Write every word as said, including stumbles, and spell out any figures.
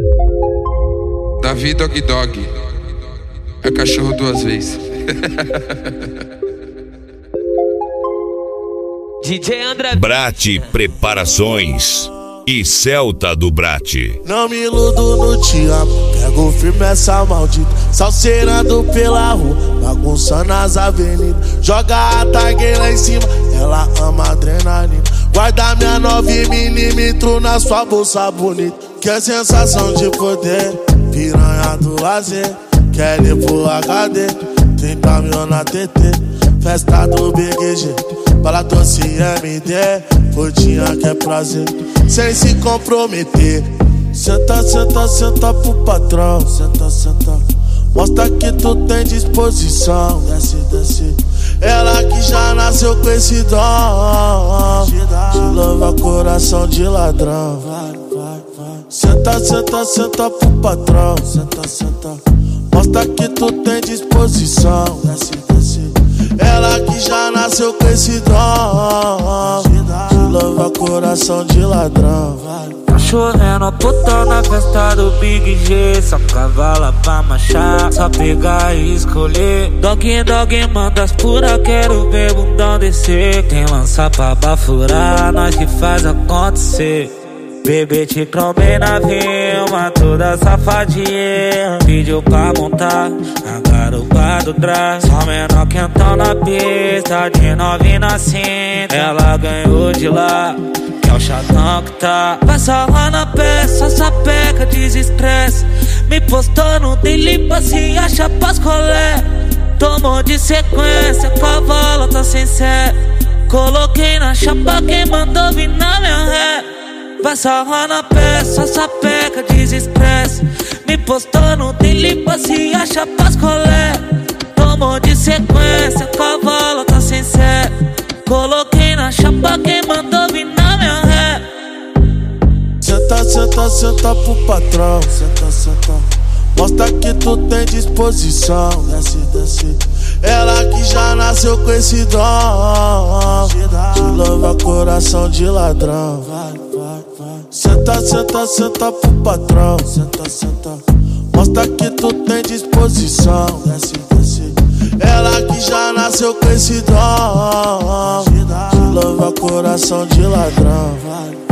Davi Dog Dog é cachorro duas vezes. D J André Brat Preparações e Celta do Brat. Não me iludo no te amo, pego firme essa maldita, salseirando pela rua, bagunçando as avenidas. Joga a tag lá em cima, ela ama adrenalina. Guarda minha nove milímetros na sua bolsa bonita. Que é sensação de poder, piranha do lazer. Quer ir pro H D, trinta mil na T T. Festa do Big G, para doce M D. Rodinha que é prazer, sem se comprometer. Senta, senta, senta pro patrão. Senta, senta, mostra que tu tem disposição. Desce, desce, ela que já nasceu com esse dom de louva coração de ladrão. Vai, vai, vai. Senta, senta, senta pro patrão. Senta, senta, mostra que tu tem disposição. Desce, desce, ela que já nasceu com esse dom de louva coração de ladrão. Tá chovendo puta na festa do Big G. Só cavala pra marchar, só pegar e escolher. Dog dog manda as pura, quero ver bundão descer. Quem lança pra bafurar, nós que faz acontecer. Bebê te trombei na vilma, toda safadinha. Pediu pra montar a garupa do drag. Só menor quentão na pista, de nove na cinta. Ela ganhou de lá, que é o chatão que tá. Passa lá na peça, sapeca, desestresse. Me postou no daily pra se achar pras colé. Tomou de sequência, com a bola tá sem sé. Coloquei na chapa, quem mandou vir na minha ré. Passa lá na peça, sapeca, desestresse. Me postou no daily pra se achar pras colé. Tomou de sequência, com a bola tá sem sé. Coloquei na chapa, quem mandou vir na minha ré. Senta, senta, senta pro patrão. Senta, senta, mostra que tu tem disposição. Desce, desce, ela que já nasceu com esse dom de louva coração de ladrão. Vai, vai, vai. Senta, senta, senta pro patrão. Senta, senta, mostra que tu tem disposição. Desce, desce, ela que já nasceu com esse dom de louva coração de ladrão. Vai.